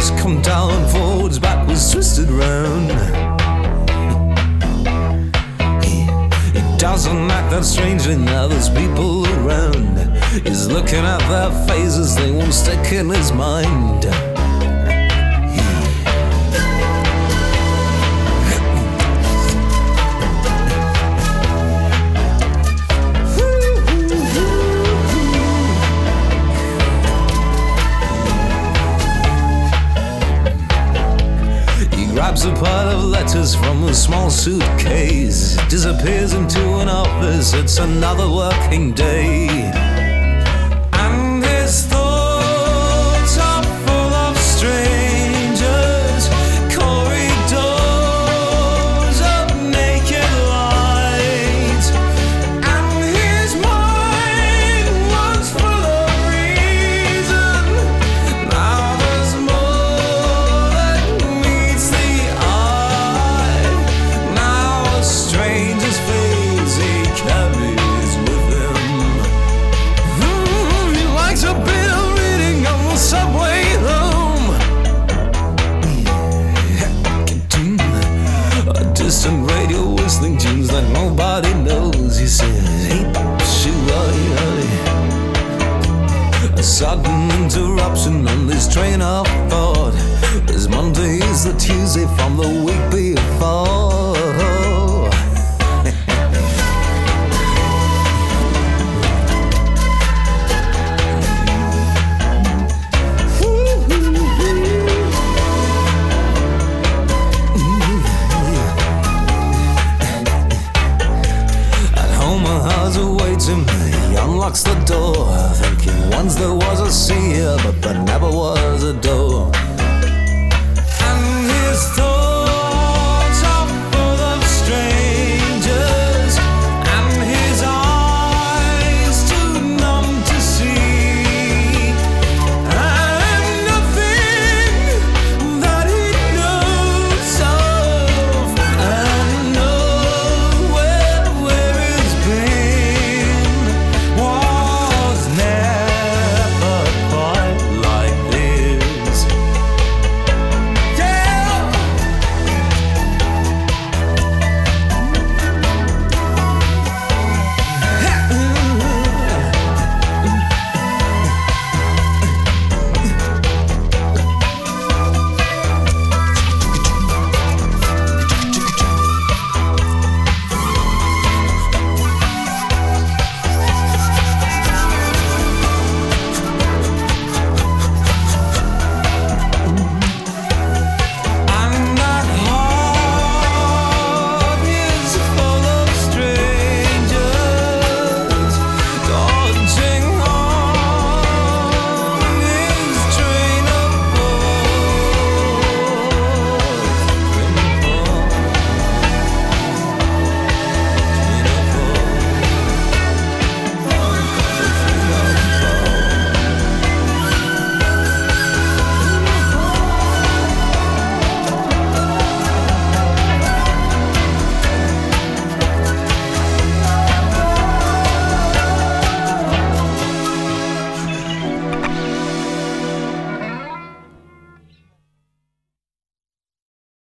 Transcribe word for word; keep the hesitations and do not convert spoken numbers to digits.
Stairs come down, forwards, backwards, twisted round. He, he doesn't act that strangely now there's people around. He's looking at their faces, they won't stick in his mind. Grabs a pile of letters from a small suitcase, disappears into an office, it's another working day. And his thoughts are full of strangers, corridors of naked light. And his mind was full of reason. Now there's more that meets the eye. Now a stranger's face he carries with him. Mm, he likes a bit of reading on the subway home. A distant radio whistling tunes that nobody knows. He says, hey, shoot, a sudden interruption on this train of thought. This Monday is the Tuesday from the week before. At home, a house awaits him. He unlocks the door, thinking once there was a sea here, but there never was a door.